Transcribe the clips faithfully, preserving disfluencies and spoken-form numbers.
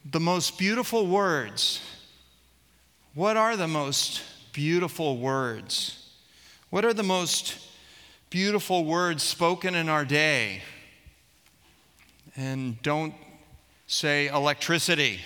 the most beautiful words. What are the most beautiful words? What are the most beautiful words spoken in our day? And don't say electricity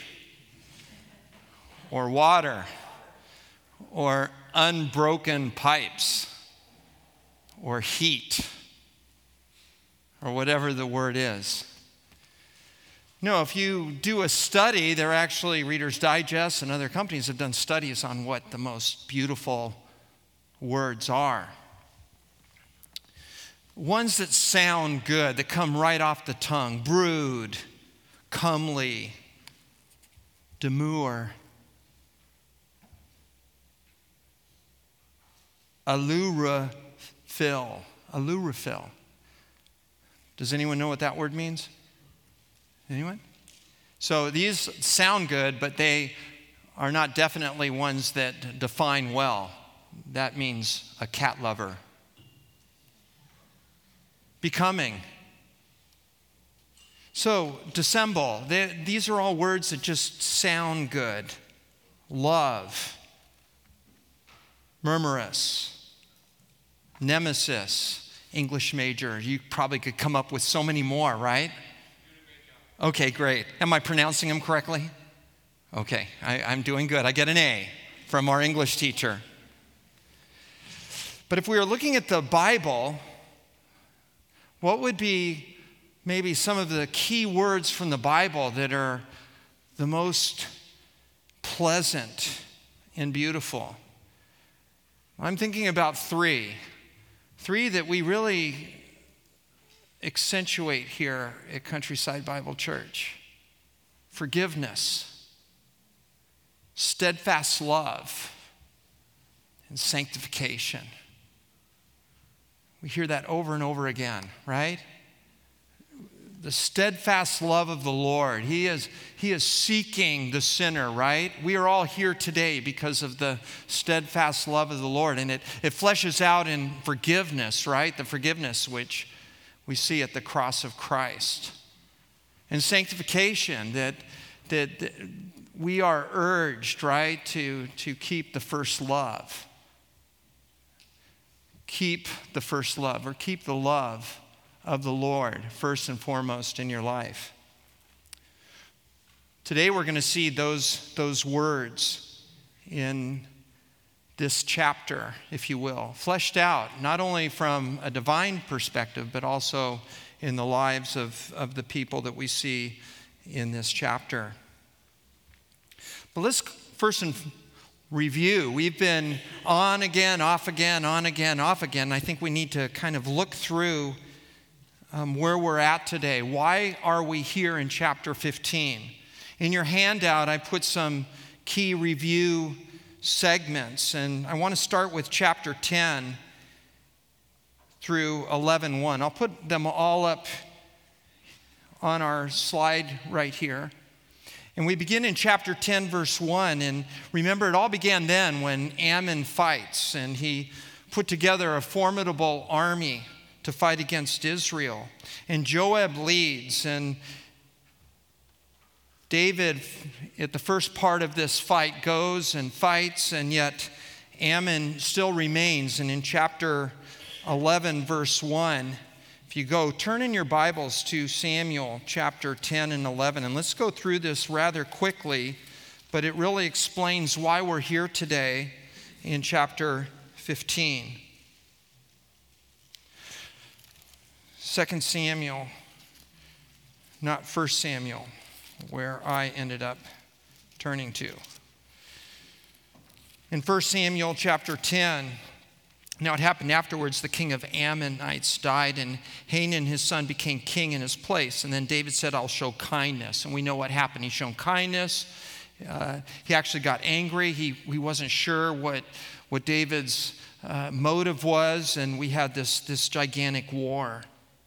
or water or unbroken pipes or heat or whatever the word is. No, if you do a study, there are actually Reader's Digest and other companies have done studies on what the most beautiful words are. Ones that sound good, that come right off the tongue. Brood, comely, demure, allure-fill, allure-fill. Does anyone know what that word means? Anyone? So these sound good, but they are not definitely ones that define well. That means a cat lover. Becoming. So, dissemble. They, these are all words that just sound good. Love. Murmurous. Nemesis. English major. You probably could come up with so many more, right? Okay, great. Am I pronouncing them correctly? Okay, I, I'm doing good. I get an A from our English teacher. But if we were looking at the Bible, what would be maybe some of the key words from the Bible that are the most pleasant and beautiful? I'm thinking about three. Three that we really accentuate here at Countryside Bible Church. Forgiveness, steadfast love, and sanctification. We hear that over and over again, right? The steadfast love of the Lord. He is, he is seeking the sinner, right? We are all here today because of the steadfast love of the Lord. And it, it fleshes out in forgiveness, right? The forgiveness which we see at the cross of Christ. And sanctification, that, that, that we are urged, right, to, to keep the first love. Keep the first love, or keep the love of the Lord first and foremost in your life. Today we're going to see those, those words in this chapter, if you will, fleshed out, not only from a divine perspective, but also in the lives of, of the people that we see in this chapter. But let's first and review. We've been on again, off again, on again, off again. I think we need to kind of look through um, where we're at today. Why are we here in chapter fifteen? In your handout, I put some key review segments, and I want to start with chapter ten through eleven one. I'll put them all up on our slide right here. And we begin in chapter ten, verse one. And remember, it all began then when Ammon fights, and he put together a formidable army to fight against Israel. And Joab leads, and David, at the first part of this fight, goes and fights, and yet Ammon still remains. And in chapter eleven, verse one, if you go, turn in your Bibles to Samuel chapter ten and eleven, and let's go through this rather quickly, but it really explains why we're here today in chapter fifteen. Second Samuel, not First Samuel, where I ended up turning to. In First Samuel chapter ten, now it happened afterwards, the king of Ammonites died, and Hanun his son became king in his place. And then David said, I'll show kindness. And we know what happened. He's shown kindness. Uh, he actually got angry. He, he wasn't sure what, what David's uh, motive was, and we had this, this gigantic war.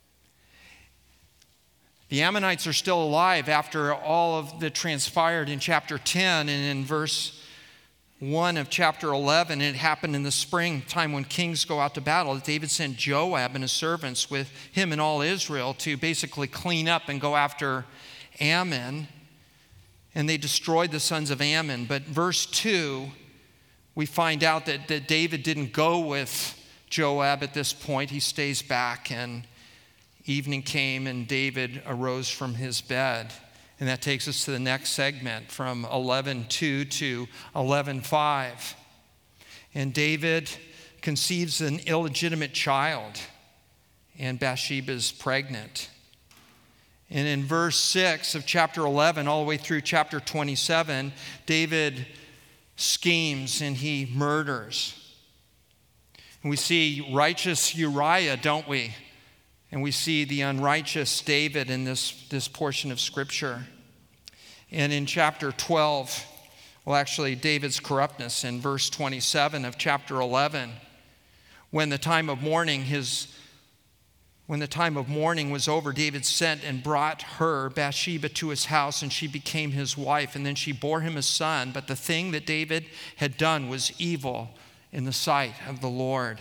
The Ammonites are still alive after all of that transpired in chapter ten, and in verse one of chapter eleven, it happened in the spring time when kings go out to battle. David sent Joab and his servants with him and all Israel to basically clean up and go after Ammon. and they destroyed the sons of Ammon. But verse two, we find out that, that David didn't go with Joab at this point. He stays back, and evening came and David arose from his bed. And that takes us to the next segment from eleven two to eleven five. And David conceives an illegitimate child, and Bathsheba is pregnant. And in verse six of chapter eleven, all the way through chapter twenty-seven, David schemes and he murders. And we see righteous Uriah, don't we? And we see the unrighteous David in this, this portion of Scripture. And in chapter twelve, well, actually, David's corruptness in verse twenty-seven of chapter eleven, when the time of mourning, his, when the time of mourning was over, David sent and brought her, Bathsheba, to his house, and she became his wife. And then she bore him a son. But the thing that David had done was evil in the sight of the Lord.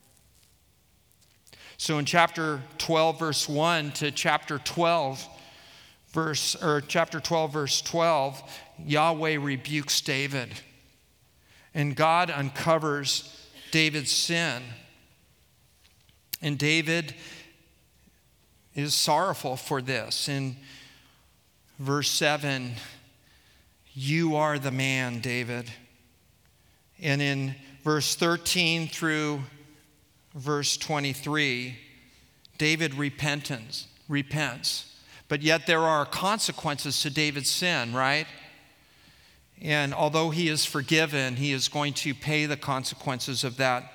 So in chapter twelve, verse one to chapter twelve, verse or chapter twelve, verse twelve, Yahweh rebukes David, and God uncovers David's sin. And David is sorrowful for this. In verse seven, you are the man, David. And in verse thirteen through verse twenty-three, David repentance, repents. But yet there are consequences to David's sin, right? And although he is forgiven, he is going to pay the consequences of that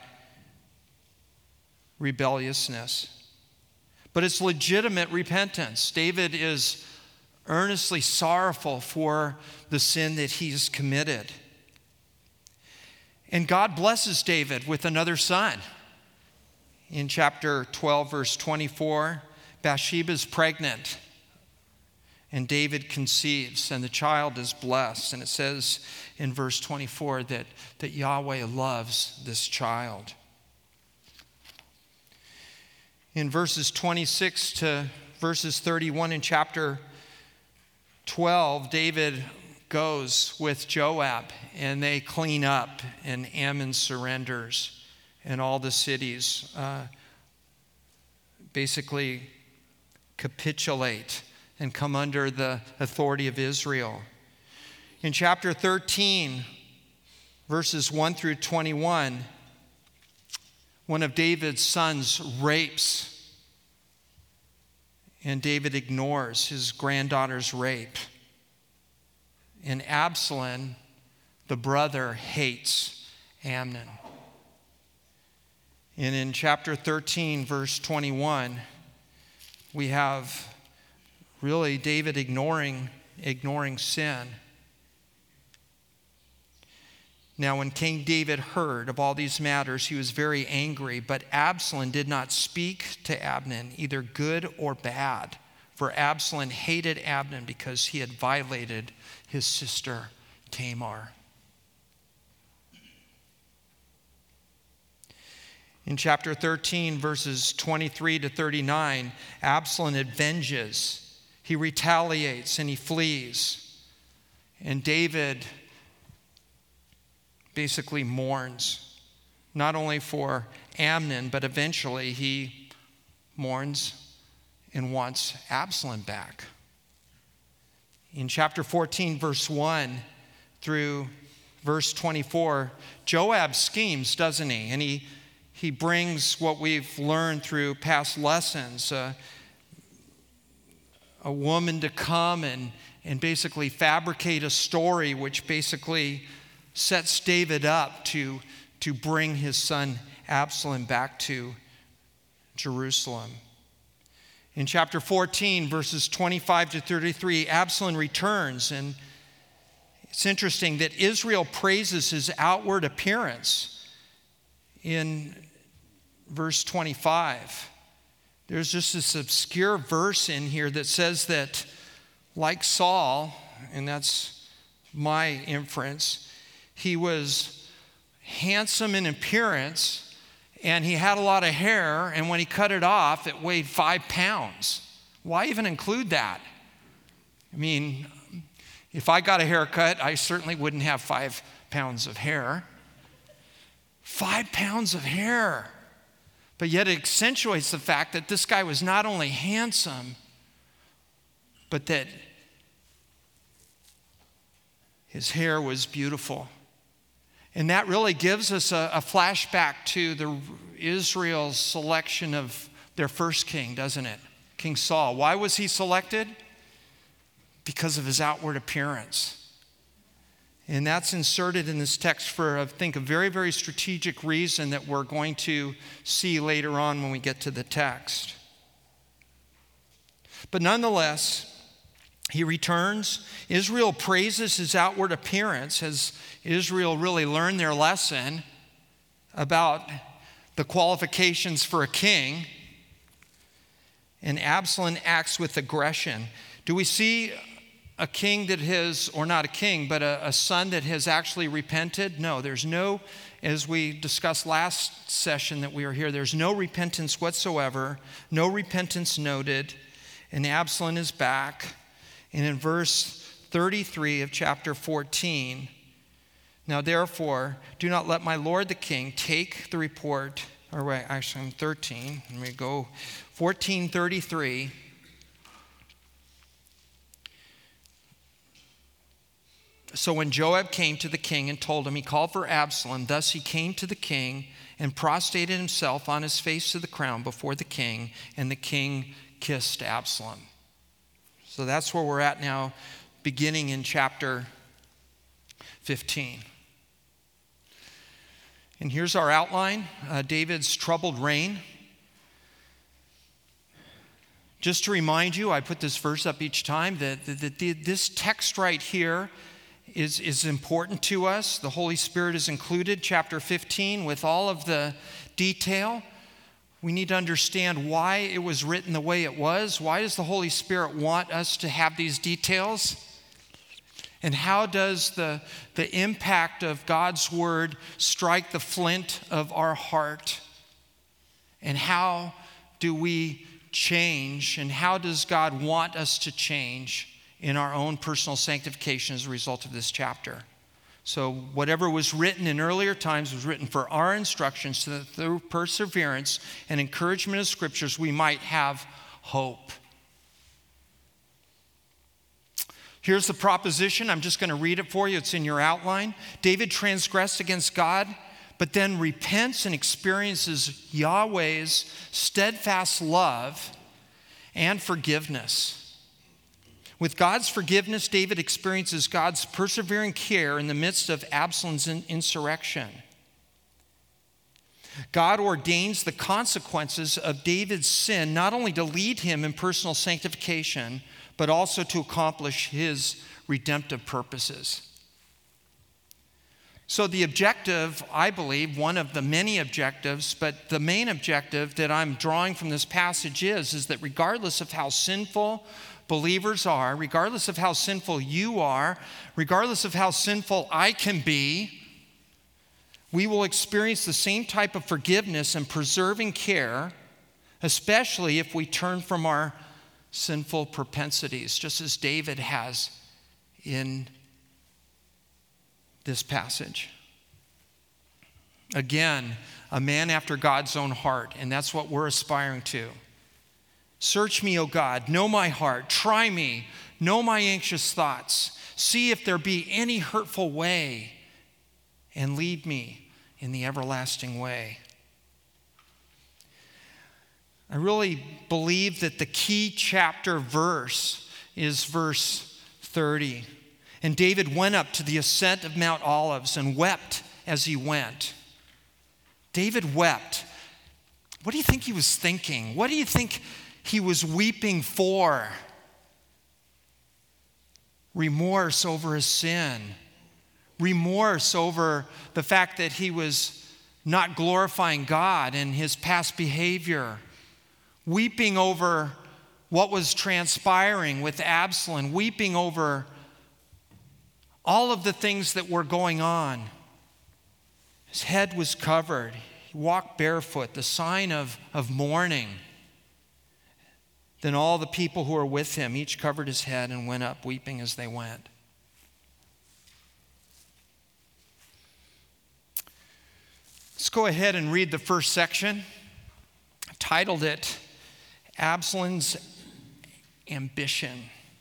rebelliousness. But it's legitimate repentance. David is earnestly sorrowful for the sin that he's committed. And God blesses David with another son. In chapter twelve, verse twenty-four, Bathsheba is pregnant, and David conceives, and the child is blessed. And it says in verse twenty-four that, that Yahweh loves this child. In verses twenty-six to verses thirty-one in chapter twelve, David goes with Joab, and they clean up, and Ammon surrenders. And all the cities uh, basically capitulate and come under the authority of Israel. In chapter thirteen, verses one through twenty-one, one of David's sons rapes, and David ignores his granddaughter's rape. And Absalom, the brother, hates Amnon. And in chapter thirteen, verse twenty-one, we have really David ignoring, ignoring sin. Now, when King David heard of all these matters, he was very angry, but Absalom did not speak to Amnon, either good or bad, for Absalom hated Amnon because he had violated his sister Tamar. In chapter thirteen, verses twenty-three to thirty-nine, Absalom avenges. He retaliates and he flees. And David basically mourns, not only for Amnon, but eventually he mourns and wants Absalom back. In chapter fourteen, verse one through verse twenty-four, Joab schemes, doesn't he? And he He brings what we've learned through past lessons, uh, a woman to come and, and basically fabricate a story which basically sets David up to, to bring his son Absalom back to Jerusalem. In chapter fourteen, verses twenty-five to thirty-three, Absalom returns, and it's interesting that Israel praises his outward appearance. In verse twenty-five, there's just this obscure verse in here that says that, like Saul, and that's my inference, he was handsome in appearance, and he had a lot of hair, and when he cut it off, it weighed five pounds. Why even include that? I mean, If I got a haircut, I certainly wouldn't have five pounds of hair. Five pounds of hair. But yet it accentuates the fact that this guy was not only handsome, but that his hair was beautiful. And that really gives us a, a flashback to the Israel's selection of their first king, doesn't it? King Saul. Why was he selected? Because of his outward appearance. And that's inserted in this text for, I think, a very, very strategic reason that we're going to see later on when we get to the text. But nonetheless, he returns. Israel praises his outward appearance as Israel really learned their lesson about the qualifications for a king. And Absalom acts with aggression. Do we see a king that has, or not a king, but a, a son that has actually repented? No, there's no, as we discussed last session that we were here, there's no repentance whatsoever, no repentance noted, and Absalom is back. And in verse thirty-three of chapter fourteen, now therefore, do not let my lord the king take the report, or wait, actually I'm thirteen, let me go, fourteen thirty-three. So when Joab came to the king and told him, he called for Absalom. Thus he came to the king and prostrated himself on his face to the ground before the king, and the king kissed Absalom. So that's where we're at now, beginning in chapter fifteen. And here's our outline, uh, David's troubled reign. Just to remind you, I put this verse up each time, that, that, that this text right here is, is important to us. The Holy Spirit is included, chapter fifteen, with all of the detail. We need to understand why it was written the way it was. Why does the Holy Spirit want us to have these details? And how does the, the impact of God's word strike the flint of our heart? And how do we change? And how does God want us to change in our own personal sanctification as a result of this chapter? So whatever was written in earlier times was written for our instruction, so that through perseverance and encouragement of scriptures we might have hope. Here's the proposition. I'm just going to read it for you. It's in your outline. David transgressed against God, but then repents and experiences Yahweh's steadfast love and forgiveness. With God's forgiveness, David experiences God's persevering care in the midst of Absalom's insurrection. God ordains the consequences of David's sin not only to lead him in personal sanctification, but also to accomplish his redemptive purposes. So the objective, I believe, one of the many objectives, but the main objective that I'm drawing from this passage is, is that regardless of how sinful believers are, regardless of how sinful you are, regardless of how sinful I can be, we will experience the same type of forgiveness and preserving care, especially if we turn from our sinful propensities, just as David has in this passage. Again, a man after God's own heart, and that's what we're aspiring to. Search me, O God, know my heart, try me, know my anxious thoughts, see if there be any hurtful way, and lead me in the everlasting way. I really believe that the key chapter verse is verse thirty. And David went up to the ascent of Mount Olives and wept as he went. David wept. What do you think he was thinking? What do you think he was weeping for? Remorse over his sin. Remorse over the fact that he was not glorifying God in his past behavior. Weeping over what was transpiring with Absalom. Weeping over all of the things that were going on. His head was covered. He walked barefoot, the sign of, of mourning. Then all the people who were with him each covered his head and went up weeping as they went. Let's go ahead and read the first section. I titled it, Absalom's Ambition.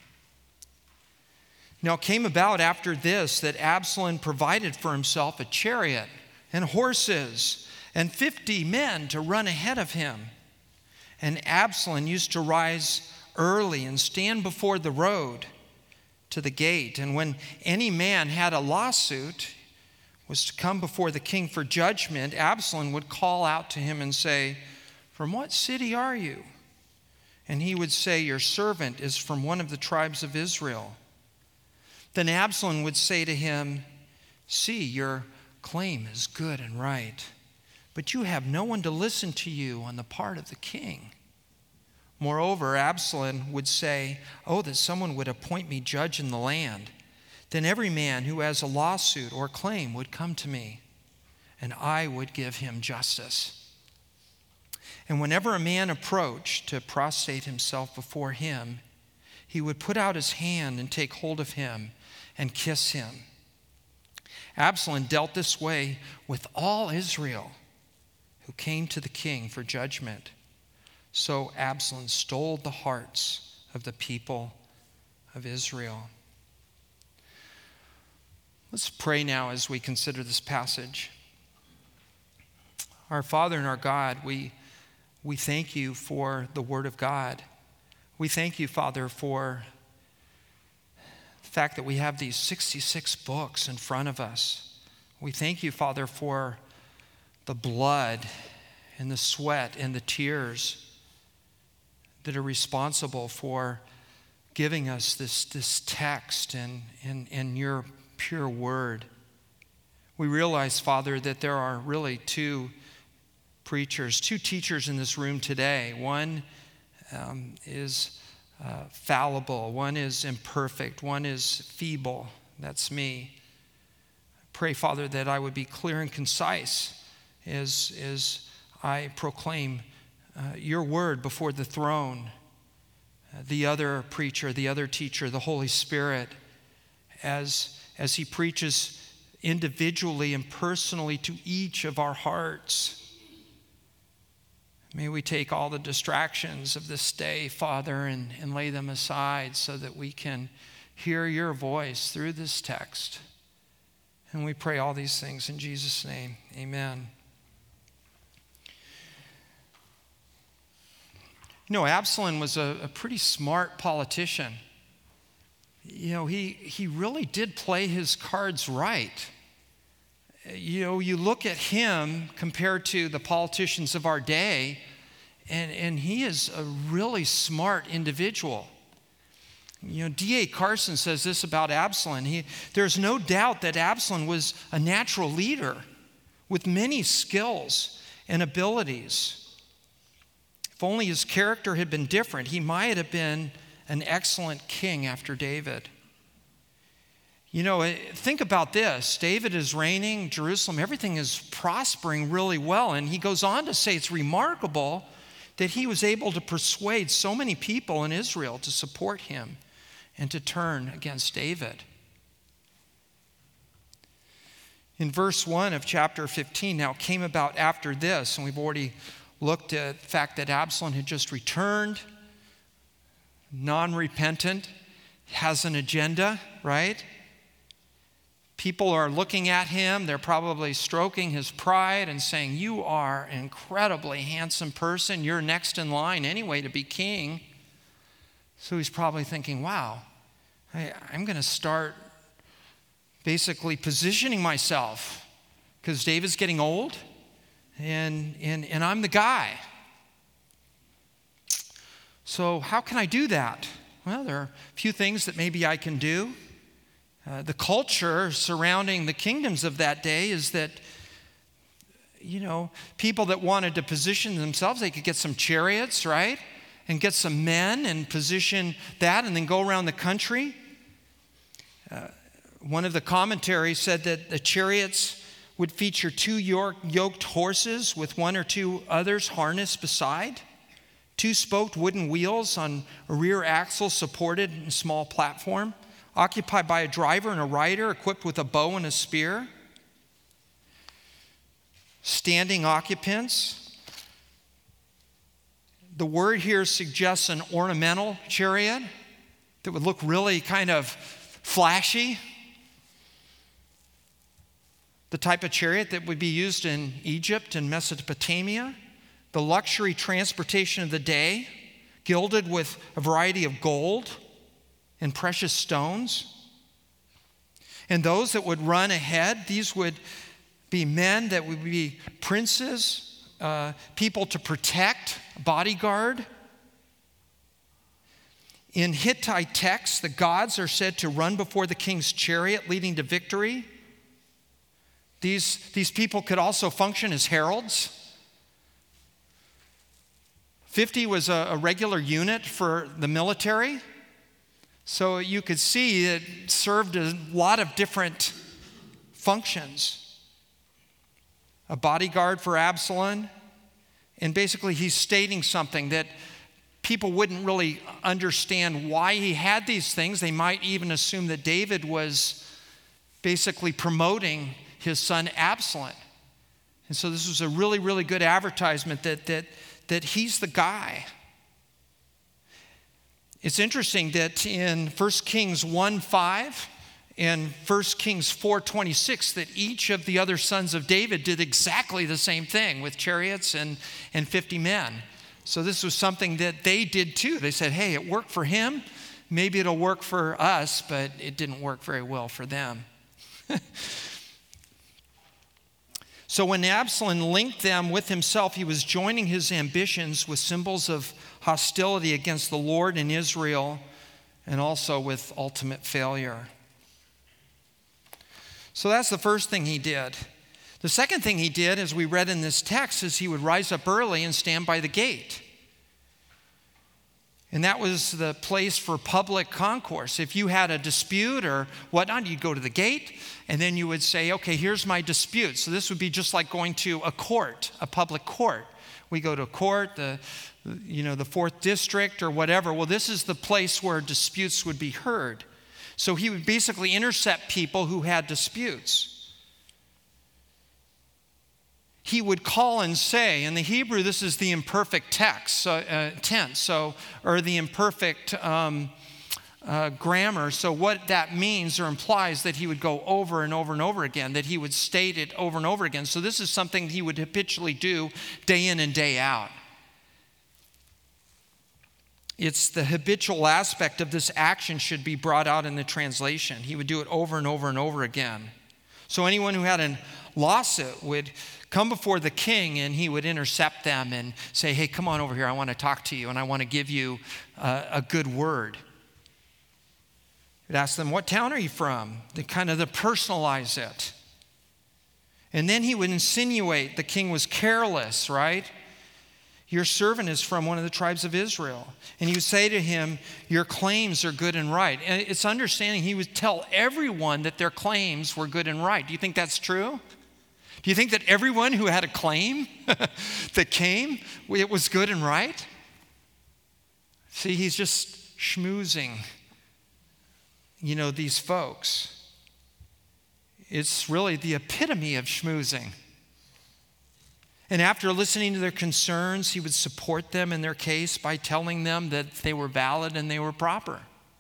Now it came about after this that Absalom provided for himself a chariot and horses and fifty men to run ahead of him. And Absalom used to rise early and stand before the road to the gate. And when any man had a lawsuit, was to come before the king for judgment, Absalom would call out to him and say, "From what city are you?" And he would say, "Your servant is from one of the tribes of Israel." Then Absalom would say to him, "See, your claim is good and right, but you have no one to listen to you on the part of the king." Moreover, Absalom would say, "Oh, that someone would appoint me judge in the land. Then every man who has a lawsuit or claim would come to me, and I would give him justice." And whenever a man approached to prostrate himself before him, he would put out his hand and take hold of him and kiss him. Absalom dealt this way with all Israel who came to the king for judgment. So Absalom stole the hearts of the people of Israel. Let's pray now as we consider this passage. Our Father and our God, we, we thank you for the Word of God. We thank you, Father, for the fact that we have these sixty-six books in front of us. We thank you, Father, for the blood and the sweat and the tears that are responsible for giving us this, this text and, and, and your pure word. We realize, Father, that there are really two preachers, two teachers in this room today. One um, is uh, fallible, one is imperfect, one is feeble. That's me. Pray, Father, that I would be clear and concise as, as I proclaim uh, your word before the throne. Uh, the other preacher, the other teacher, the Holy Spirit, as as he preaches individually and personally to each of our hearts. May we take all the distractions of this day, Father, and, and lay them aside so that we can hear your voice through this text. And we pray all these things in Jesus' name. Amen. You know, Absalom was a, a pretty smart politician. You know, he, he really did play his cards right. You know, you look at him compared to the politicians of our day, and, and he is a really smart individual. You know, D A Carson says this about Absalom. He, there's no doubt that Absalom was a natural leader with many skills and abilities. If only his character had been different, he might have been an excellent king after David. You know, think about this. David is reigning, Jerusalem, everything is prospering really well. And he goes on to say it's remarkable that he was able to persuade so many people in Israel to support him and to turn against David. In verse one of chapter fifteen, now it came about after this, and we've already looked at the fact that Absalom had just returned, non-repentant, has an agenda, right? People are looking at him. They're probably stroking his pride and saying, "You are an incredibly handsome person. You're next in line anyway to be king." So he's probably thinking, wow, I, I'm going to start basically positioning myself because David's getting old and, and, and I'm the guy. So how can I do that? Well, there are a few things that maybe I can do. Uh, the culture surrounding the kingdoms of that day is that, you know, people that wanted to position themselves, they could get some chariots, right? And get some men and position that and then go around the country. Uh, one of the commentaries said that the chariots would feature two yoked horses with one or two others harnessed beside, two spoked wooden wheels on a rear axle supported in a small platform, occupied by a driver and a rider equipped with a bow and a spear. standing occupants. The word here suggests an ornamental chariot that would look really kind of flashy. The type of chariot that would be used in Egypt and Mesopotamia. The luxury transportation of the day, gilded with a variety of gold and precious stones. And those that would run ahead, these would be men that would be princes, uh, people to protect, bodyguard. In Hittite texts, the gods are said to run before the king's chariot, leading to victory. These, these people could also function as heralds. fifty was a, a regular unit for the military. So you could see it served a lot of different functions. A bodyguard for Absalom. And basically he's stating something that people wouldn't really understand why he had these things. They might even assume that David was basically promoting his son Absalom. And so this was a really, really good advertisement that, that, that he's the guy. It's interesting that in First Kings one five and First Kings four twenty-six that each of the other sons of David did exactly the same thing with chariots and, and fifty men. So this was something that they did too. They said, hey, it worked for him. Maybe it'll work for us, but it didn't work very well for them. So when Absalom linked them with himself, he was joining his ambitions with symbols of hostility against the Lord and Israel, and also with ultimate failure. So that's the first thing he did. The second thing he did, as we read in this text, is he would rise up early and stand by the gate. And that was the place for public concourse. If you had a dispute or whatnot, you'd go to the gate, and then you would say, okay, here's my dispute. So this would be just like going to a court, a public court. We go to a court, the, you know, the fourth district or whatever. Well, this is the place where disputes would be heard. So he would basically intercept people who had disputes. He would call and say, in the Hebrew, this is the imperfect text, so, uh, tense, so, or the imperfect um, uh, grammar. So what that means or implies that he would go over and over and over again, that he would state it over and over again. So this is something he would habitually do day in and day out. It's the habitual aspect of this action should be brought out in the translation. He would do it over and over and over again. So anyone who had a lawsuit would come before the king, and he would intercept them and say, hey, come on over here. I want to talk to you, and I want to give you uh, a good word. He'd ask them, what town are you from? To kind of to personalize it. And then he would insinuate the king was careless, right? Your servant is from one of the tribes of Israel. And he would say to him, your claims are good and right. And it's understanding he would tell everyone that their claims were good and right. Do you think that's true? Do you think that everyone who had a claim that came, it was good and right? See, he's just schmoozing, you know, these folks. It's really the epitome of schmoozing. And after listening to their concerns, he would support them in their case by telling them that they were valid and they were proper.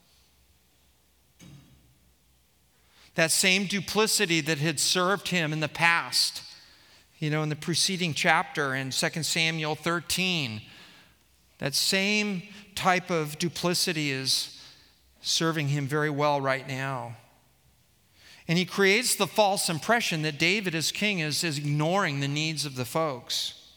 That same duplicity that had served him in the past, you know, in the preceding chapter in Second Samuel thirteen, that same type of duplicity is serving him very well right now. And he creates the false impression that David as king is, is ignoring the needs of the folks.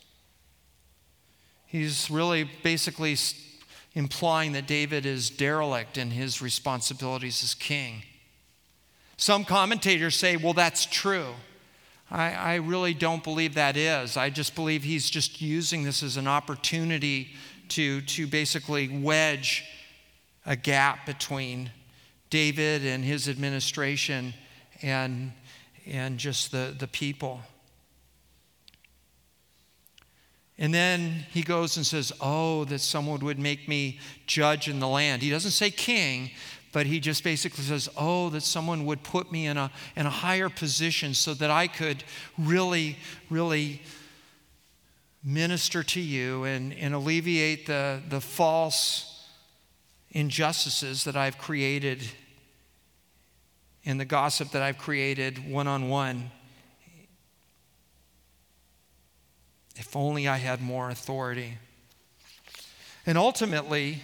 He's really basically implying that David is derelict in his responsibilities as king. Some commentators say, well, that's true. I, I really don't believe that is. I just believe he's just using this as an opportunity to, to basically wedge a gap between David and his administration and, and just the, the people. And then he goes and says, oh, that someone would make me judge in the land. He doesn't say king, but he just basically says, oh, that someone would put me in a, in a higher position so that I could really, really minister to you and, and alleviate the, the false injustices that I've created and the gossip that I've created one-on-one. If only I had more authority. And ultimately,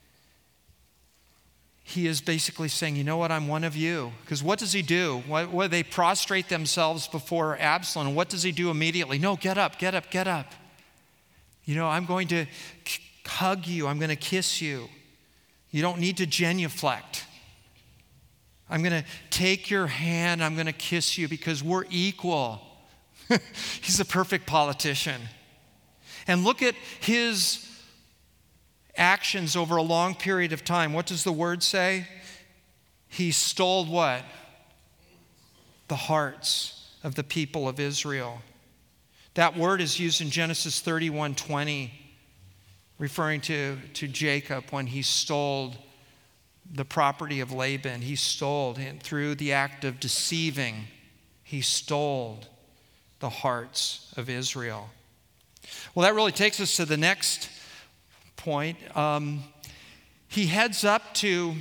he is basically saying, you know what, I'm one of you. Because what does he do? What, what, they prostrate themselves before Absalom. And what does he do immediately? No, get up, get up, get up. You know, I'm going to k- hug you. I'm going to kiss you. You don't need to genuflect. I'm going to take your hand. I'm going to kiss you because we're equal. He's a perfect politician. And look at his actions over a long period of time. What does the word say? He stole what? The hearts of the people of Israel. That word is used in Genesis thirty-one twenty, referring to, to Jacob when he stole the property of Laban. He stole, and through the act of deceiving, he stole the hearts of Israel. Well, that really takes us to the next point. Um, he heads up to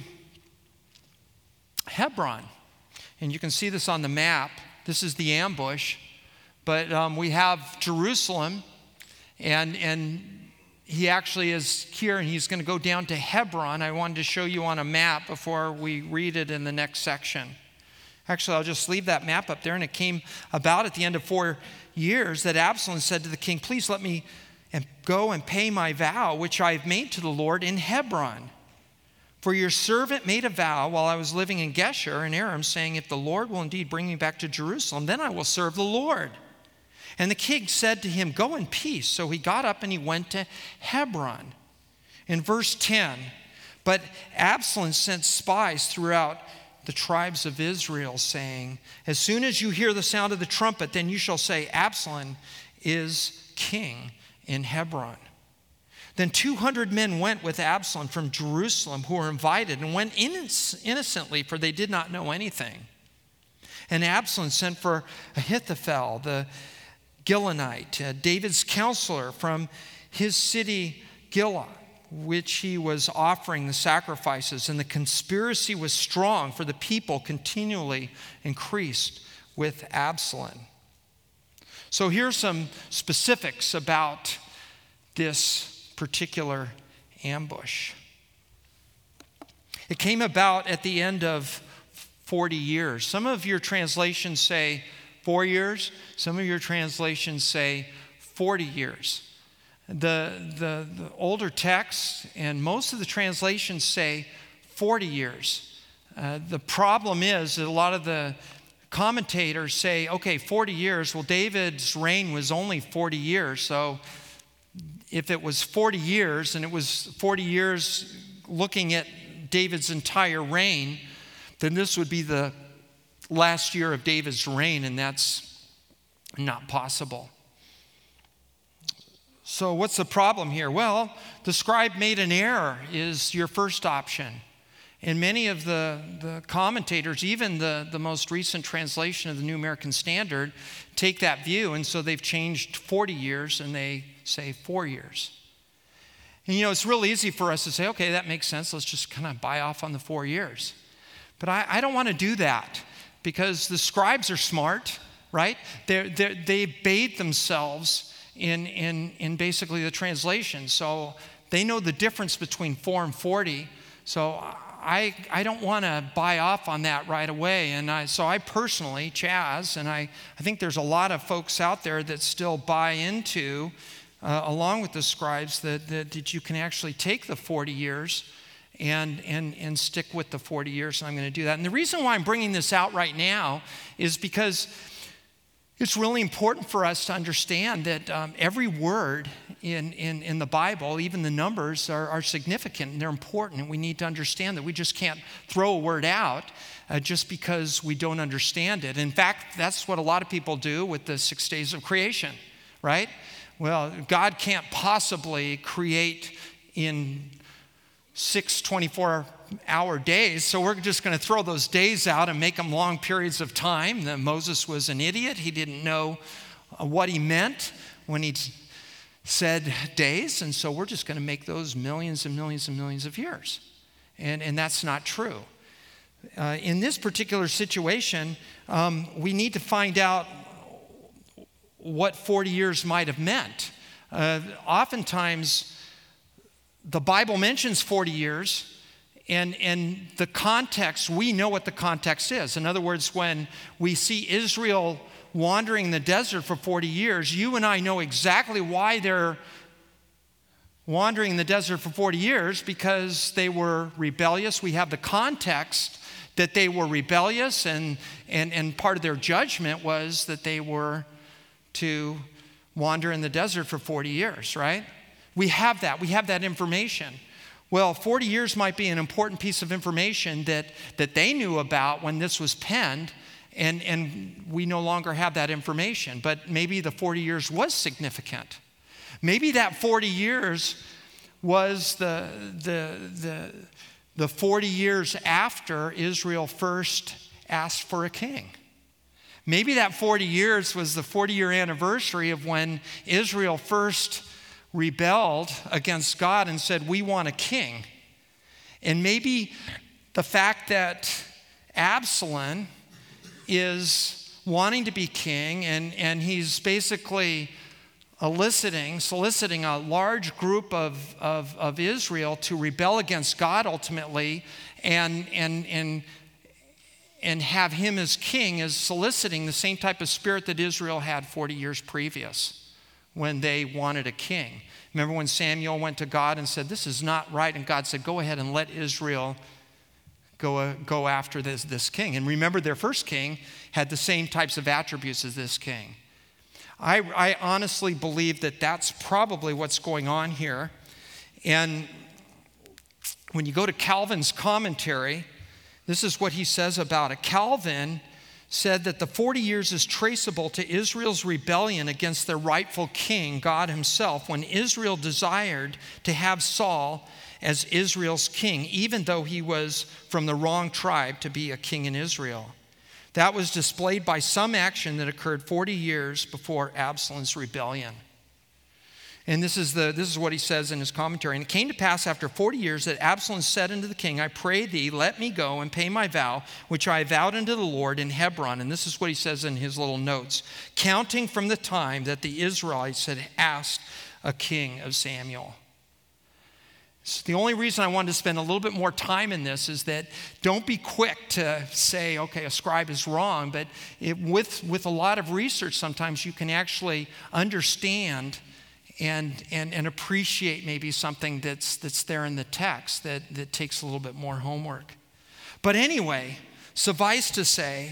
Hebron. And you can see this on the map. This is the ambush. But um, we have Jerusalem. And, and he actually is here, and he's going to go down to Hebron. I wanted to show you on a map before we read it in the next section. Actually, I'll just leave that map up there. And it came about at the end of four years that Absalom said to the king, please let me and go and pay my vow, which I have made to the Lord in Hebron. For your servant made a vow while I was living in Geshur in Aram, saying, if the Lord will indeed bring me back to Jerusalem, then I will serve the Lord. And the king said to him, go in peace. So he got up and he went to Hebron. In verse ten, but Absalom sent spies throughout the tribes of Israel, saying, as soon as you hear the sound of the trumpet, then you shall say, Absalom is king in Hebron. Then two hundred men went with Absalom from Jerusalem who were invited and went innocently, for they did not know anything. And Absalom sent for Ahithophel, the Gilonite, uh, David's counselor from his city Gilon, which he was offering the sacrifices. And the conspiracy was strong, for the people continually increased with Absalom. So here's some specifics about this particular ambush. It came about at the end of forty years. Some of your translations say four years. Some of your translations say forty years. The, the, the older texts and most of the translations say forty years. Uh, the problem is that a lot of the commentators say, okay, forty years. Well, David's reign was only forty years. So if it was forty years and it was forty years looking at David's entire reign, then this would be the last year of David's reign, and that's not possible. So what's the problem here? Well, the scribe made an error is your first option. And many of the, the commentators, even the, the most recent translation of the New American Standard, take that view. And so they've changed forty years and they say four years. And you know, it's real easy for us to say, okay, that makes sense. Let's just kind of buy off on the four years. But I, I don't want to do that because the scribes are smart, right? They're, they're, they bathe themselves in, in, in basically the translation. So they know the difference between four and forty. So I, I don't want to buy off on that right away. And I, so I personally, Chaz, and I, I think there's a lot of folks out there that still buy into, uh, along with the scribes, that, that, that you can actually take the forty years and, and, and stick with the forty years. And I'm going to do that. And the reason why I'm bringing this out right now is because it's really important for us to understand that um, every word in, in, in the Bible, even the numbers, are, are significant and they're important. And we need to understand that we just can't throw a word out uh, just because we don't understand it. In fact, that's what a lot of people do with the six days of creation, right? Well, God can't possibly create in six twenty-four hour days, so we're just going to throw those days out and make them long periods of time. That Moses was an idiot. He didn't know what he meant when he said days, and so we're just going to make those millions and millions and millions of years. And, and that's not true. Uh, in this particular situation, um, we need to find out what forty years might have meant. Uh, oftentimes, the Bible mentions forty years, and, and the context, we know what the context is. In other words, when we see Israel wandering in the desert for forty years, you and I know exactly why they're wandering in the desert for forty years, because they were rebellious. We have the context that they were rebellious, and, and, and part of their judgment was that they were to wander in the desert for forty years, right? We have that. We have that information. Well, forty years might be an important piece of information that, that they knew about when this was penned, and, and we no longer have that information. But maybe the forty years was significant. Maybe that forty years was the, the, the, the forty years after Israel first asked for a king. Maybe that forty years was the forty-year anniversary of when Israel first rebelled against God and said, we want a king. And maybe the fact that Absalom is wanting to be king, and, and he's basically eliciting, soliciting a large group of, of, of Israel to rebel against God ultimately, and, and, and, and have him as king, is soliciting the same type of spirit that Israel had forty years previous when they wanted a king. Remember when Samuel went to God and said, this is not right, and God said, go ahead and let Israel go, uh, go after this, this king. And remember, their first king had the same types of attributes as this king. I, I honestly believe that that's probably what's going on here. And when you go to Calvin's commentary, this is what he says about it. Calvin said that the forty years is traceable to Israel's rebellion against their rightful king, God himself, when Israel desired to have Saul as Israel's king, even though he was from the wrong tribe to be a king in Israel. That was displayed by some action that occurred forty years before Absalom's rebellion. And this is, the, this is what he says in his commentary. And it came to pass after forty years that Absalom said unto the king, I pray thee, let me go and pay my vow, which I vowed unto the Lord in Hebron. And this is what he says in his little notes. Counting from the time that the Israelites had asked a king of Samuel. So the only reason I wanted to spend a little bit more time in this is that don't be quick to say, okay, a scribe is wrong. But it, with, with a lot of research, sometimes you can actually understand And, and, and appreciate maybe something that's, that's there in the text that, that takes a little bit more homework. But anyway, suffice to say,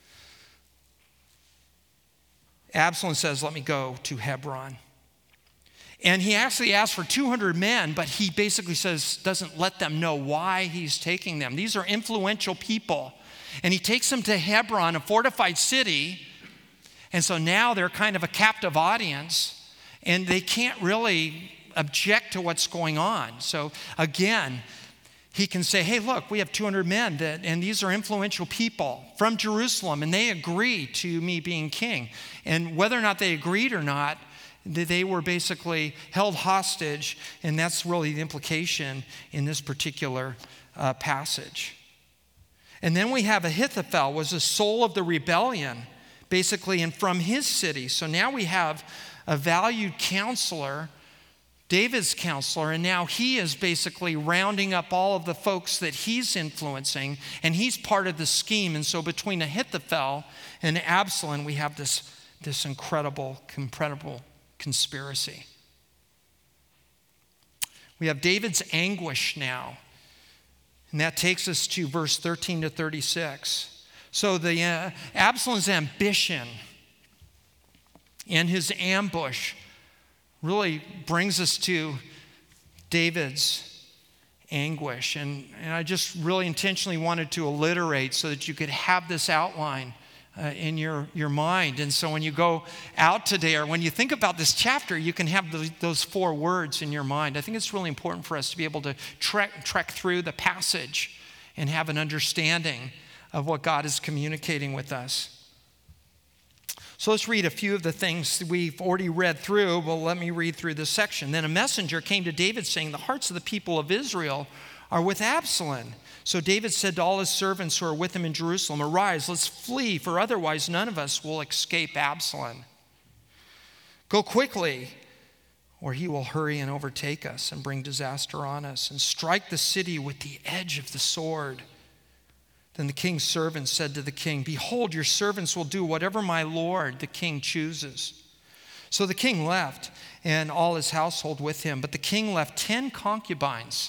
Absalom says, let me go to Hebron. And he actually asks for two hundred men, but he basically says, doesn't let them know why he's taking them. These are influential people. And he takes them to Hebron, a fortified city. And so now they're kind of a captive audience. And they can't really object to what's going on. So again, he can say, hey, look, we have two hundred men, that, and these are influential people from Jerusalem, and they agree to me being king. And whether or not they agreed or not, they were basically held hostage, and that's really the implication in this particular uh, passage. And then we have Ahithophel, was the soul of the rebellion, basically, and from his city. So now we have a valued counselor, David's counselor, and now he is basically rounding up all of the folks that he's influencing, and he's part of the scheme. And so between Ahithophel and Absalom, we have this, this incredible, incredible conspiracy. We have David's anguish now, and that takes us to verse thirteen to thirty-six. So the uh, Absalom's ambition and his ambush really brings us to David's anguish. And, and I just really intentionally wanted to alliterate so that you could have this outline uh, in your, your mind. And so when you go out today, or when you think about this chapter, you can have those, those four words in your mind. I think it's really important for us to be able to trek, trek through the passage and have an understanding of what God is communicating with us. So let's read a few of the things we've already read through. Well, let me read through this section. Then a messenger came to David saying, the hearts of the people of Israel are with Absalom. So David said to all his servants who are with him in Jerusalem, arise, let's flee, for otherwise none of us will escape Absalom. Go quickly, or he will hurry and overtake us and bring disaster on us and strike the city with the edge of the sword. Then the king's servants said to the king, behold, your servants will do whatever my lord, the king, chooses. So the king left and all his household with him. But the king left ten concubines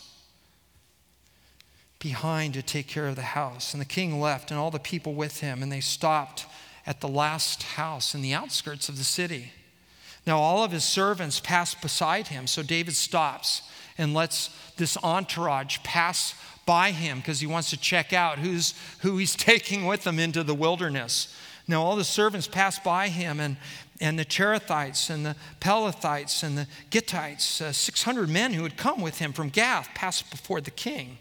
behind to take care of the house. And the king left and all the people with him, and they stopped at the last house in the outskirts of the city. Now all of his servants passed beside him. So David stops and lets this entourage pass by him because he wants to check out who's who he's taking with him into the wilderness. Now all the servants passed by him, and, and the Cherethites and the Pelethites and the Gittites, uh, six hundred men who had come with him from Gath, passed before the king.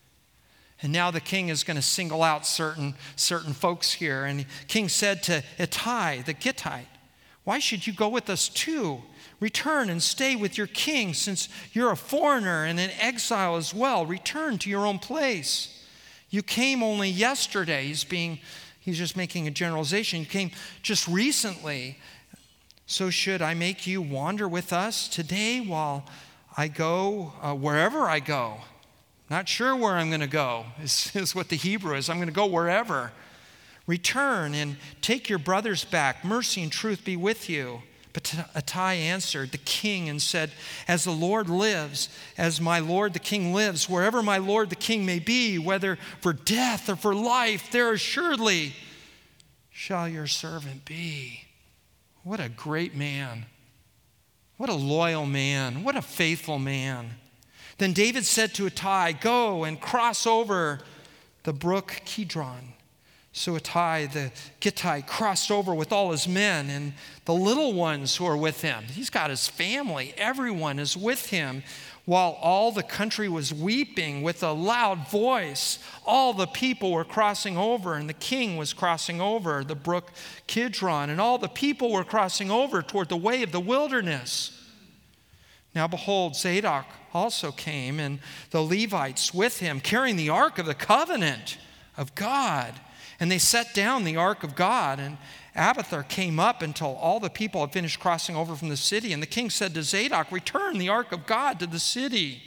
And now the king is going to single out certain, certain folks here. And the king said to Ittai the Gittite, why should you go with us too? Return and stay with your king, since you're a foreigner and an exile as well. Return to your own place. You came only yesterday. He's being, he's just making a generalization. You came just recently. So should I make you wander with us today while I go uh, wherever I go? Not sure where I'm going to go, is, is what the Hebrew is. I'm going to go wherever. Return and take your brothers back. Mercy and truth be with you. But Ittai answered the king and said, as the Lord lives, as my lord the king lives, wherever my lord the king may be, whether for death or for life, there assuredly shall your servant be. What a great man. What a loyal man. What a faithful man. Then David said to Ittai, go and cross over the brook Kidron. So Ittai the Gittite crossed over with all his men and the little ones who are with him. He's got his family. Everyone is with him. While all the country was weeping with a loud voice, all the people were crossing over, and the king was crossing over the brook Kidron, and all the people were crossing over toward the way of the wilderness. Now behold, Zadok also came, and the Levites with him, carrying the ark of the covenant of God. And they set down the ark of God, and Abiathar came up until all the people had finished crossing over from the city. And the king said to Zadok, return the ark of God to the city.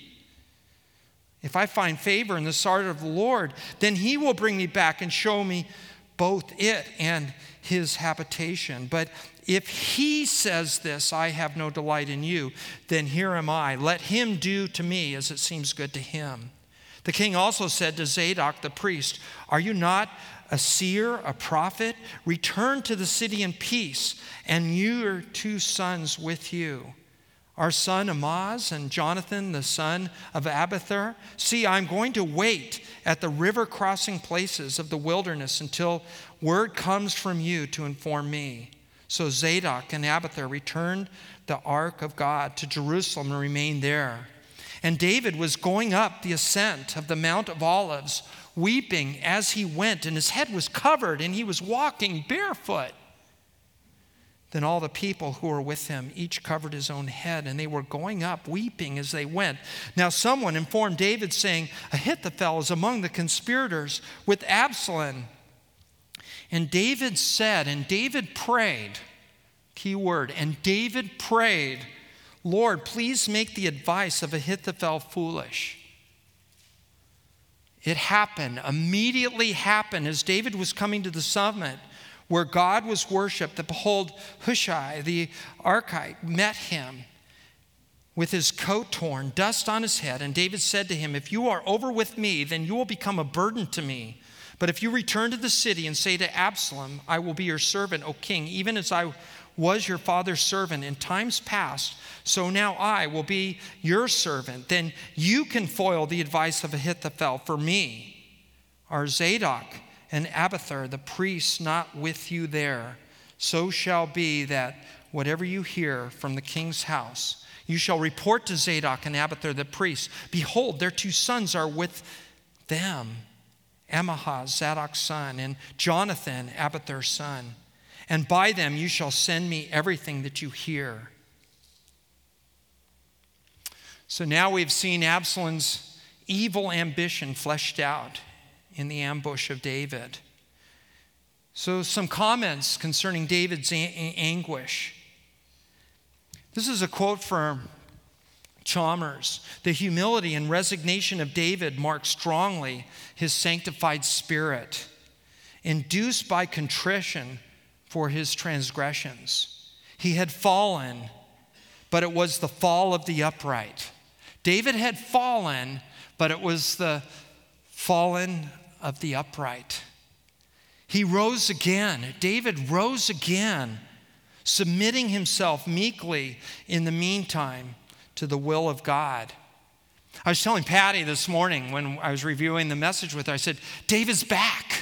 If I find favor in the sight of the Lord, then he will bring me back and show me both it and his habitation. But if he says this, I have no delight in you, then here am I. Let him do to me as it seems good to him. The king also said to Zadok the priest, are you not a seer, a prophet? Return to the city in peace, and your two sons with you. Our son Amaz and Jonathan, the son of Abiathar. See, I'm going to wait at the river crossing places of the wilderness until word comes from you to inform me. So Zadok and Abiathar returned the ark of God to Jerusalem and remained there. And David was going up the ascent of the Mount of Olives, weeping as he went, and his head was covered, and he was walking barefoot. Then all the people who were with him each covered his own head, and they were going up weeping as they went. Now someone informed David, saying, Ahithophel is among the conspirators with Absalom. And David said, and David prayed, key word, and David prayed, Lord, please make the advice of Ahithophel foolish. It happened, immediately happened as David was coming to the summit where God was worshipped, that behold, Hushai the Archite met him with his coat torn, dust on his head. And David said to him, if you are over with me, then you will become a burden to me. But if you return to the city and say to Absalom, I will be your servant, O king, even as I was your father's servant in times past, so now I will be your servant. Then you can foil the advice of Ahithophel for me. Our Zadok and Abiathar the priests not with you there, so shall be that whatever you hear from the king's house, you shall report to Zadok and Abiathar the priests. Behold, their two sons are with them, Amahaz, Zadok's son, and Jonathan, Abiathar's son. And by them you shall send me everything that you hear. So now we've seen Absalom's evil ambition fleshed out in the ambush of David. So some comments concerning David's a- a- anguish. This is a quote from Chalmers. The humility and resignation of David mark strongly his sanctified spirit, induced by contrition for his transgressions. He had fallen, but it was the fall of the upright. David had fallen, but it was the fallen of the upright. He rose again. David rose again, submitting himself meekly in the meantime to the will of God. I was telling Patty this morning when I was reviewing the message with her, I said, David's back.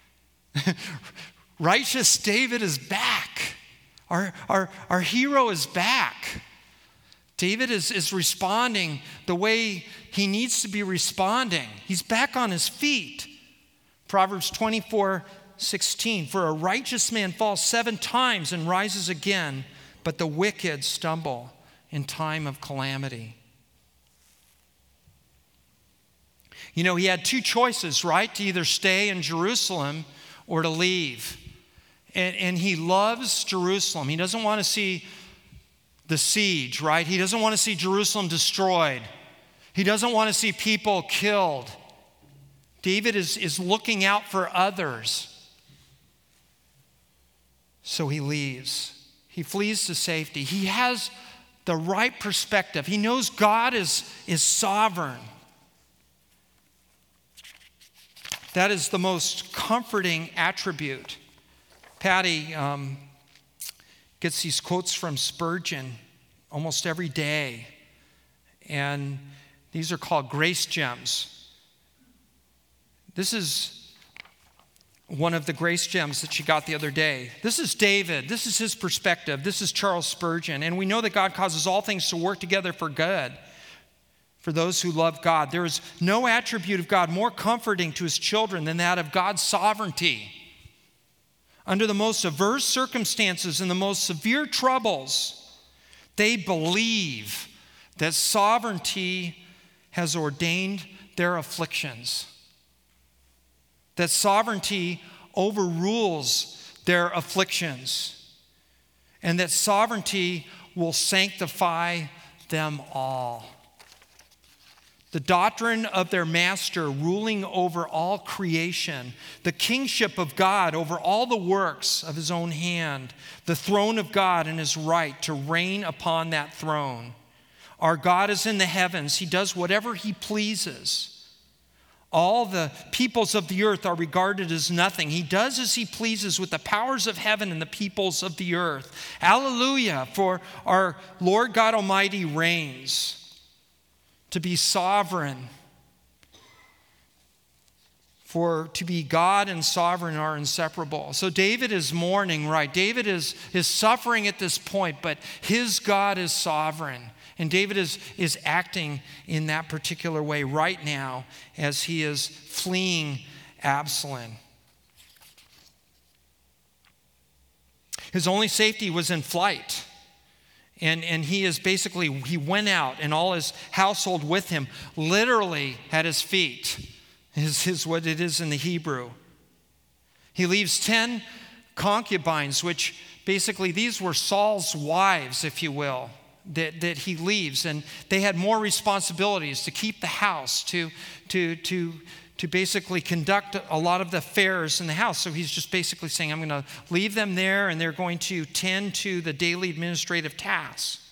Righteous David is back. Our, our, our hero is back. David is, is responding the way he needs to be responding. He's back on his feet. Proverbs twenty-four sixteen, for a righteous man falls seven times and rises again, but the wicked stumble in time of calamity. You know, he had two choices, right? To either stay in Jerusalem or to leave. And, and he loves Jerusalem. He doesn't want to see the siege, right? He doesn't want to see Jerusalem destroyed. He doesn't want to see people killed. David is, is looking out for others. So he leaves. He flees to safety. He has the right perspective. He knows God is, is sovereign. That is the most comforting attribute. Patty um, gets these quotes from Spurgeon almost every day. And these are called grace gems. This is one of the grace gems that she got the other day. This is David. This is his perspective. This is Charles Spurgeon. And we know that God causes all things to work together for good for those who love God. There is no attribute of God more comforting to his children than that of God's sovereignty. Under the most adverse circumstances and the most severe troubles, they believe that sovereignty has ordained their afflictions. That sovereignty overrules their afflictions, and that sovereignty will sanctify them all. The doctrine of their master ruling over all creation, the kingship of God over all the works of his own hand, the throne of God and his right to reign upon that throne. Our God is in the heavens. He does whatever he pleases. All the peoples of the earth are regarded as nothing. He does as he pleases with the powers of heaven and the peoples of the earth. Alleluia, for our Lord God Almighty reigns. To be sovereign, for to be God and sovereign are inseparable. So David is mourning, right? David is, is suffering at this point, but his God is sovereign. And David is, is acting in that particular way right now as he is fleeing Absalom. His only safety was in flight. And, and he is basically, he went out and all his household with him, literally at his feet, is, is what it is in the Hebrew. He leaves ten concubines, which basically these were Saul's wives, if you will, that, that he leaves. And they had more responsibilities to keep the house, to, to, to, to basically conduct a lot of the affairs in the house. So he's just basically saying, I'm going to leave them there and they're going to tend to the daily administrative tasks.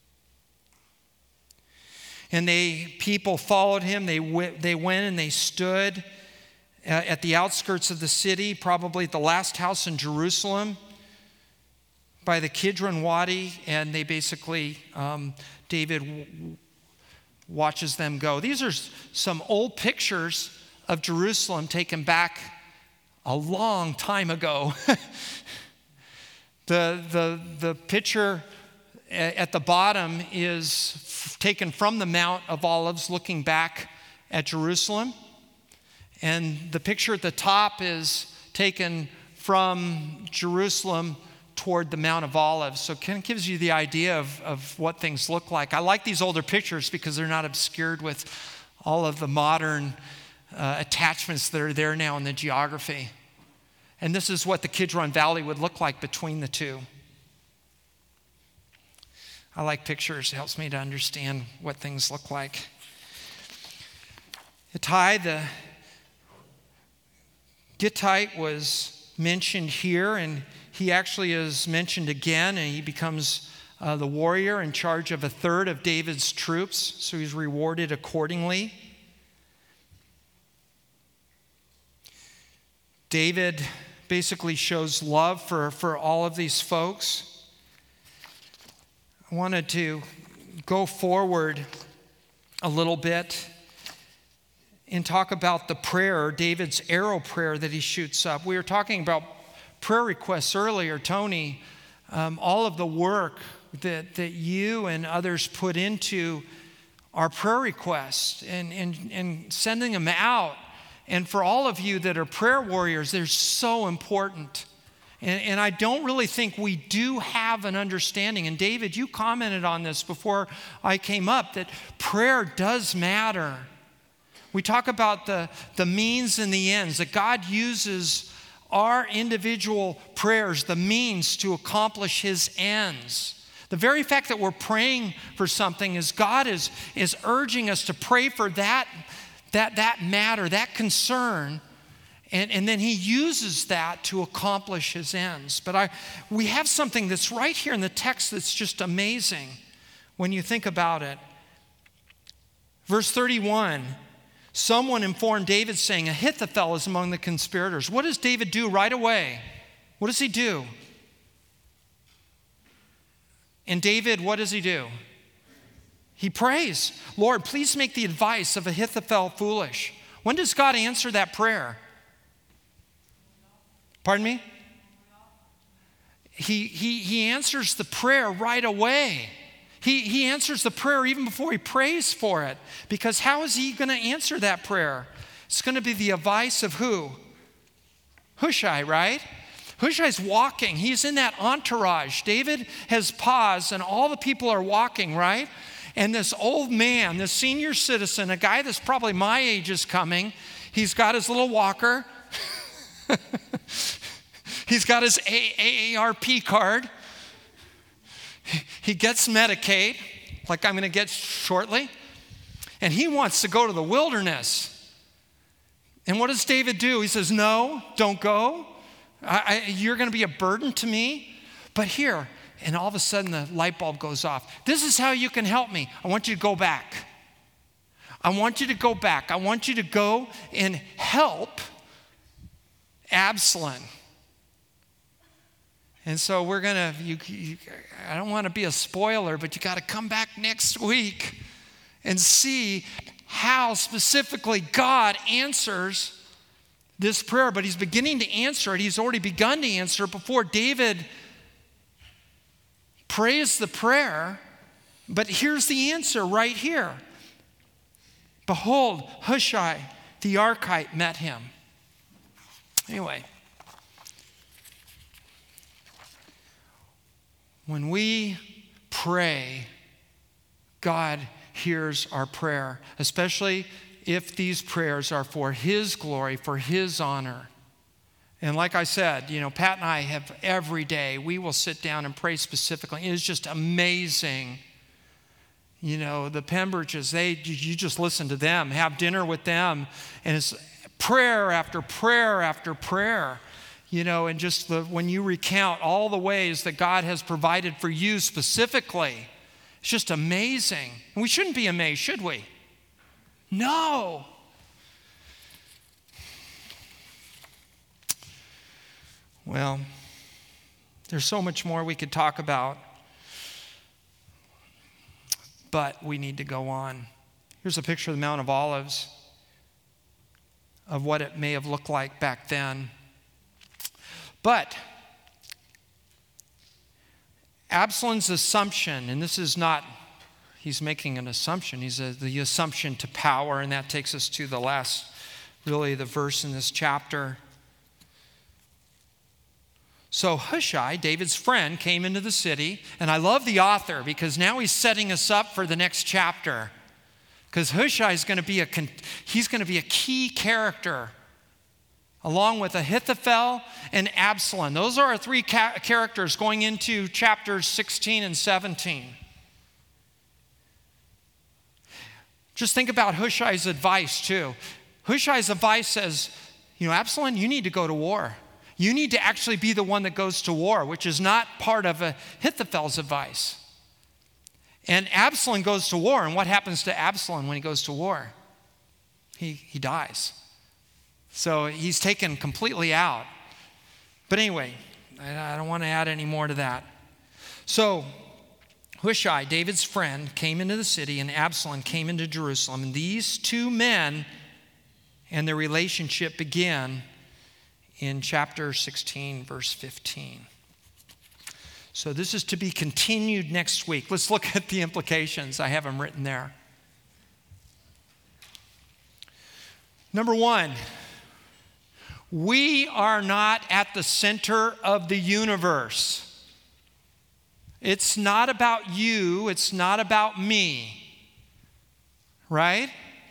And they, people followed him. They, w- they went and they stood at the outskirts of the city, probably at the last house in Jerusalem, by the Kidron Wadi, and they basically, um, David w- watches them go. These are some old pictures of Jerusalem taken back a long time ago. the, the, the picture at the bottom is f- taken from the Mount of Olives, looking back at Jerusalem. And the picture at the top is taken from Jerusalem toward the Mount of Olives. So it kind of gives you the idea of, of what things look like. I like these older pictures because they're not obscured with all of the modern uh, attachments that are there now in the geography. And this is what the Kidron Valley would look like between the two. I like pictures. It helps me to understand what things look like. Ittai, the Gittite, was mentioned here, and he actually is mentioned again, and he becomes uh, the warrior in charge of a third of David's troops, so he's rewarded accordingly. David basically shows love for, for all of these folks. I wanted to go forward a little bit and talk about the prayer, David's arrow prayer that he shoots up. We were talking about prayer requests earlier. Tony, um, all of the work that, that you and others put into our prayer requests and, and, and sending them out. And for all of you that are prayer warriors, they're so important. And, and I don't really think we do have an understanding. And David, you commented on this before I came up, that prayer does matter. We talk about the, the means and the ends, that God uses our individual prayers, the means to accomplish his ends. The very fact that we're praying for something is God is, is urging us to pray for that, that, that matter, that concern, and, and then he uses that to accomplish his ends. But I, we have something that's right here in the text that's just amazing when you think about it. Verse thirty-one, someone informed David saying, Ahithophel is among the conspirators. What does David do right away? What does he do? And David, what does he do? He prays, Lord, please make the advice of Ahithophel foolish. When does God answer that prayer? Pardon me? He, he, he answers the prayer right away. He, he answers the prayer even before he prays for it. Because how is he going to answer that prayer? It's going to be the advice of who? Hushai, right? Hushai's walking. He's in that entourage. David has paused and all the people are walking, right? And this old man, this senior citizen, a guy that's probably my age is coming. He's got his little walker. He's got his A A R P card. He gets Medicaid, like I'm going to get shortly. And he wants to go to the wilderness. And what does David do? He says, no, don't go. I, I, you're going to be a burden to me. But here, and all of a sudden the light bulb goes off. This is how you can help me. I want you to go back. I want you to go back. I want you to go and help Absalom. And so we're going to, you, you, I don't want to be a spoiler, but you got to come back next week and see how specifically God answers this prayer. But he's beginning to answer it. He's already begun to answer it before David prays the prayer. But here's the answer right here. Behold, Hushai the Archite met him. Anyway. When we pray, God hears our prayer, especially if these prayers are for his glory, for his honor. And like I said, you know, Pat and I have every day, we will sit down and pray specifically. It is just amazing. You know, the Pembridges, they, you just listen to them, have dinner with them, and it's prayer after prayer after prayer. You know, and just the, when you recount all the ways that God has provided for you specifically, it's just amazing. And we shouldn't be amazed, should we? No. Well, there's so much more we could talk about, but we need to go on. Here's a picture of the Mount of Olives, of what it may have looked like back then. But Absalom's assumption, and this is not, he's making an assumption, he's a, the assumption to power, and that takes us to the last, really the verse in this chapter. So Hushai, David's friend, came into the city, and I love the author because now he's setting us up for the next chapter. Because Hushai is going to be a he's going to be a key character, along with Ahithophel and Absalom. Those are our three ca- characters going into chapters sixteen and seventeen. Just think about Hushai's advice too. Hushai's advice says, you know, Absalom, you need to go to war. You need to actually be the one that goes to war, which is not part of Ahithophel's advice. And Absalom goes to war, and what happens to Absalom when he goes to war? He, he dies. So he's taken completely out. But anyway, I don't want to add any more to that. So Hushai, David's friend, came into the city, and Absalom came into Jerusalem. And these two men and their relationship began in chapter sixteen, verse fifteen. So this is to be continued next week. Let's look at the implications. I have them written there. Number one, we are not at the center of the universe. It's not about you. It's not about me. Right?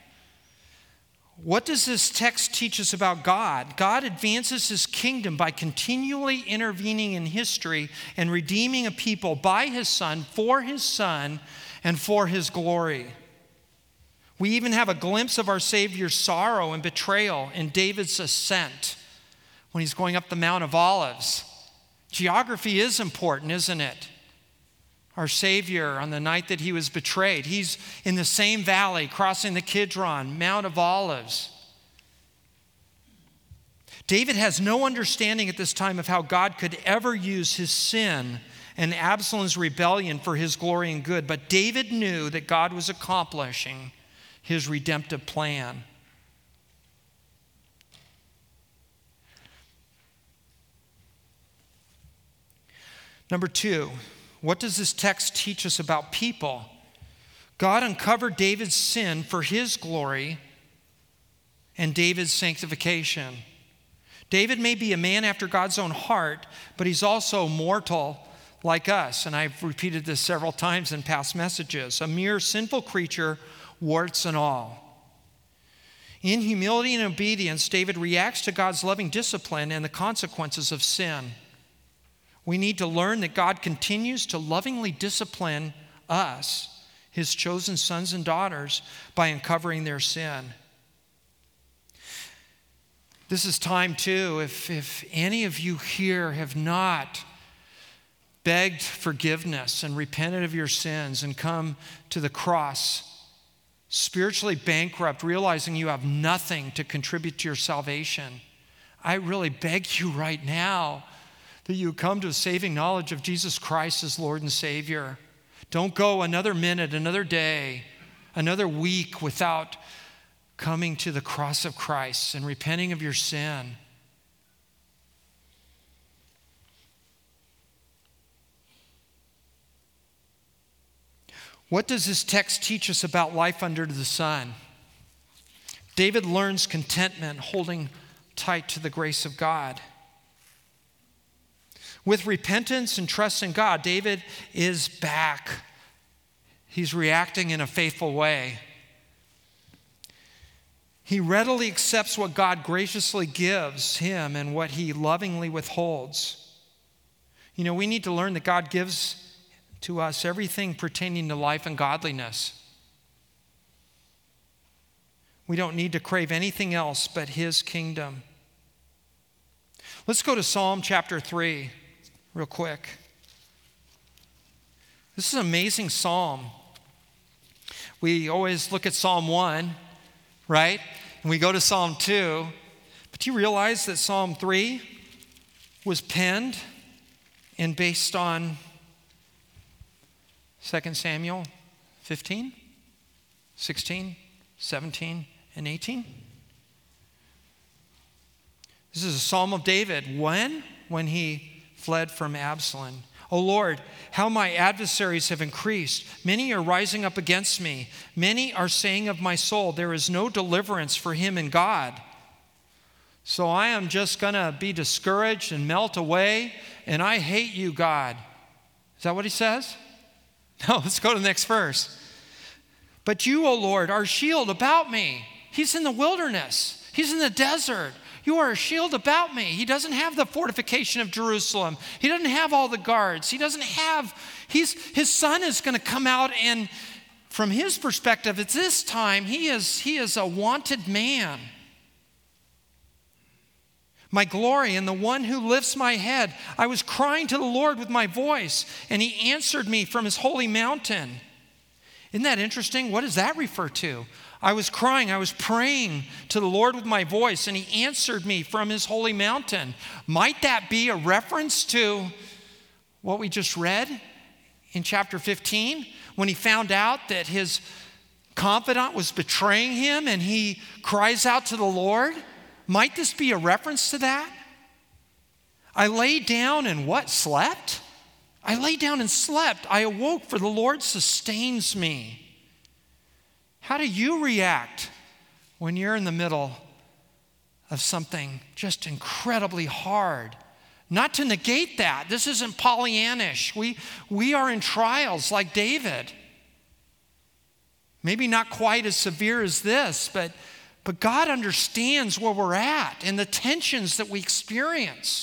What does this text teach us about God? God advances his kingdom by continually intervening in history and redeeming a people by his Son, for his Son, and for his glory. We even have a glimpse of our Savior's sorrow and betrayal in David's ascent when he's going up the Mount of Olives. Geography is important, isn't it? Our Savior, on the night that he was betrayed, he's in the same valley, crossing the Kidron, Mount of Olives. David has no understanding at this time of how God could ever use his sin and Absalom's rebellion for his glory and good, but David knew that God was accomplishing his redemptive plan. Number two, what does this text teach us about people? God uncovered David's sin for his glory and David's sanctification. David may be a man after God's own heart, but he's also mortal like us. And I've repeated this several times in past messages. A mere sinful creature, warts and all. In humility and obedience, David reacts to God's loving discipline and the consequences of sin. We need to learn that God continues to lovingly discipline us, his chosen sons and daughters, by uncovering their sin. This is time too, if, if any of you here have not begged forgiveness and repented of your sins and come to the cross, spiritually bankrupt, realizing you have nothing to contribute to your salvation, I really beg you right now that you come to a saving knowledge of Jesus Christ as Lord and Savior. Don't go another minute, another day, another week without coming to the cross of Christ and repenting of your sin. What does this text teach us about life under the sun? David learns contentment, holding tight to the grace of God. With repentance and trust in God, David is back. He's reacting in a faithful way. He readily accepts what God graciously gives him and what he lovingly withholds. You know, we need to learn that God gives to us everything pertaining to life and godliness. We don't need to crave anything else but his kingdom. Let's go to Psalm chapter three. Real quick. This is an amazing psalm. We always look at Psalm one, right? And we go to Psalm two. But do you realize that Psalm three was penned and based on Second Samuel fifteen, sixteen, seventeen, and eighteen? This is a psalm of David. When? when he fled from Absalom. O Lord, how my adversaries have increased. Many are rising up against me. Many are saying of my soul, there is no deliverance for him in God. So I am just going to be discouraged and melt away, and I hate you, God. Is that what he says? No, let's go to the next verse. But you, O Lord, are a shield about me. He's in the wilderness. He's in the desert. You are a shield about me. He doesn't have the fortification of Jerusalem. He doesn't have all the guards. He doesn't have, he's, his son is going to come out, and from his perspective, at this time, he is, he is a wanted man. My glory and the one who lifts my head. I was crying to the Lord with my voice, and he answered me from his holy mountain. Isn't that interesting? What does that refer to? I was crying, I was praying to the Lord with my voice, and he answered me from his holy mountain. Might that be a reference to what we just read in chapter fifteen? When he found out that his confidant was betraying him and he cries out to the Lord? Might this be a reference to that? I lay down and what? Slept? I lay down and slept. I awoke, for the Lord sustains me. How do you react when you're in the middle of something just incredibly hard? Not to negate that. This isn't Pollyannish. We, we are in trials like David. Maybe not quite as severe as this, but, but God understands where we're at and the tensions that we experience.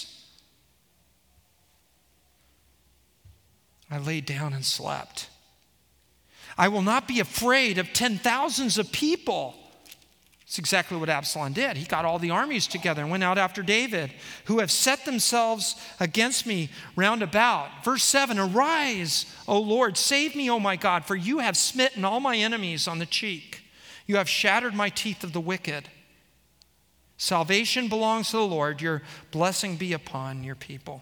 I laid down and slept. I will not be afraid of ten thousands of people. That's exactly what Absalom did. He got all the armies together and went out after David, who have set themselves against me round about. Verse seven, arise, O Lord, save me, O my God, for you have smitten all my enemies on the cheek. You have shattered my teeth of the wicked. Salvation belongs to the Lord. Your blessing be upon your people.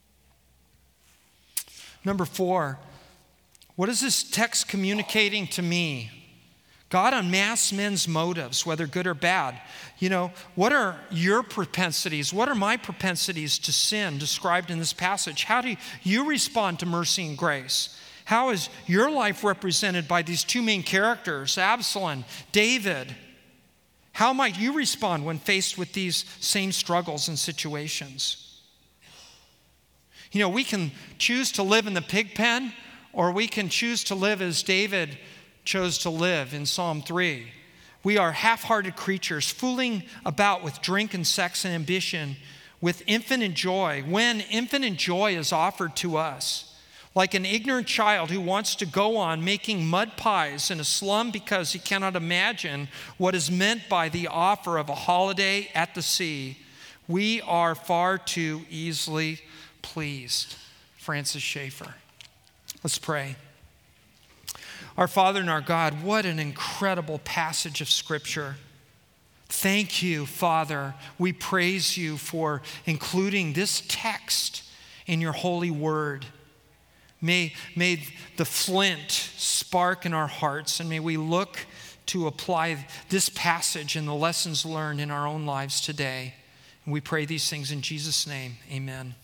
Number four, what is this text communicating to me? God unmasks men's motives, whether good or bad. You know, what are your propensities? What are my propensities to sin described in this passage? How do you respond to mercy and grace? How is your life represented by these two main characters, Absalom, David? How might you respond when faced with these same struggles and situations? You know, we can choose to live in the pig pen, or we can choose to live as David chose to live in Psalm three. We are half-hearted creatures, fooling about with drink and sex and ambition, with infinite joy, when infinite joy is offered to us. Like an ignorant child who wants to go on making mud pies in a slum because he cannot imagine what is meant by the offer of a holiday at the sea, we are far too easily pleased. Francis Schaeffer. Let's pray. Our Father and our God, what an incredible passage of Scripture. Thank you, Father. We praise you for including this text in your holy word. May, may the flint spark in our hearts, and may we look to apply this passage and the lessons learned in our own lives today. And we pray these things in Jesus' name. Amen.